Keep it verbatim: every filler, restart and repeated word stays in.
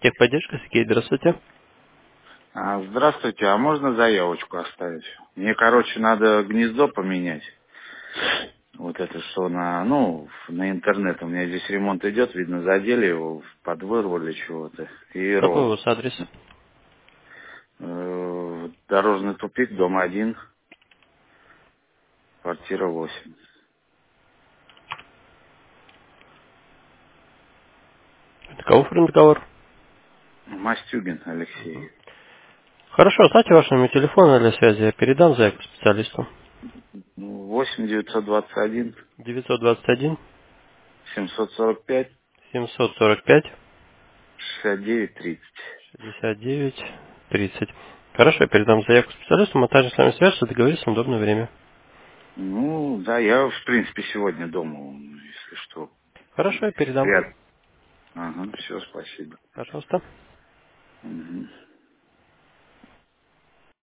Техподдержка, Сергей, здравствуйте. А, Здравствуйте, а можно заявочку оставить? Мне, короче, надо гнездо поменять. Вот это что на, ну, на интернет. У меня здесь ремонт идет, видно, задели его, подвырвали чего-то. И Какой у ров. вас адрес? Э, Дорожный тупик, дом один, квартира восемь. Это кого оформлен договор? Мастюгин Алексей. Хорошо, оставьте ваш номер телефона для связи, я передам заявку специалисту. Ну, восемь девятьсот двадцать один девятьсот двадцать один семьсот сорок пять семьсот сорок пять шестьдесят девять тридцать. шестьдесят девять тридцать. Хорошо, я передам заявку специалисту, мы также с вами свяжемся, договоримся на удобное время. Ну, да, я, в принципе, сегодня дома, если что. Хорошо, я передам. Ряд. Ага, все, спасибо. Пожалуйста. Мгм.